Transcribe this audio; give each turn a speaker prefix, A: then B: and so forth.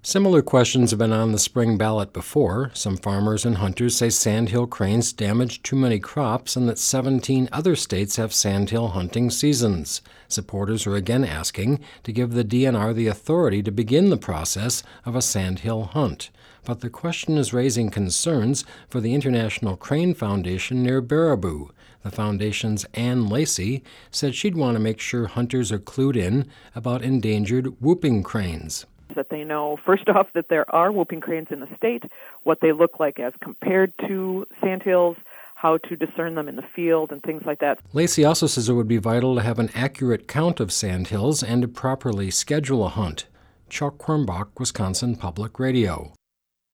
A: Similar questions have been on the spring ballot before. Some farmers and hunters say sandhill cranes damage too many crops and that 17 other states have sandhill hunting seasons. Supporters are again asking to give the DNR the authority to begin the process of a sandhill hunt. But the question is raising concerns for the International Crane Foundation near Baraboo. The foundation's Ann Lacey said she'd want to make sure hunters are clued in about endangered whooping cranes.
B: That they know, first off, that there are whooping cranes in the state, what they look like as compared to sandhills, how to discern them in the field, and things like that.
A: Lacey also says it would be vital to have an accurate count of sandhills and to properly schedule a hunt. Chuck Quirmbach, Wisconsin Public Radio.